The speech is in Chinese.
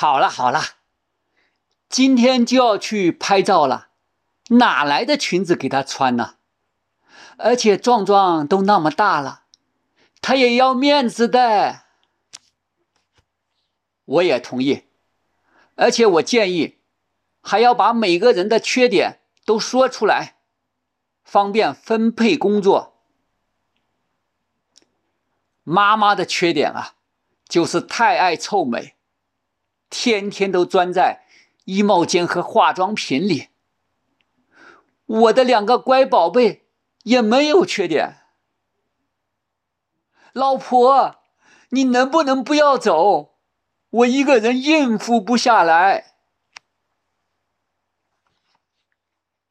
好了好了，今天就要去拍照了，哪来的裙子给她穿呢？而且壮壮都那么大了，他也要面子的。我也同意，而且我建议还要把每个人的缺点都说出来，方便分配工作。妈妈的缺点啊，就是太爱臭美，天天都钻在衣帽间和化妆品里。我的2个乖宝贝也没有缺点。老婆，你能不能不要走？我一个人应付不下来。